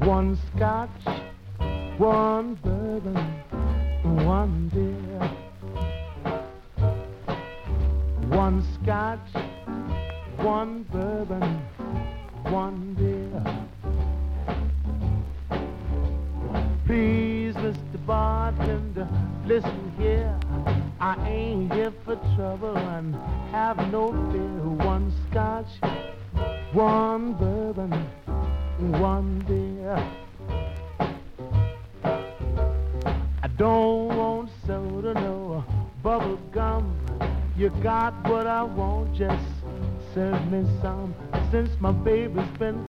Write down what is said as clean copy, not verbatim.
One scotch, one bourbon, one beer. One scotch, one bourbon, one beer. Please, Mr. Bartender, listen here. I ain't here for trouble and have no fear. One scotch, one bourbon, one beer. I don't want soda, no bubble gum. You got what I want, just serve me some. Since my baby's been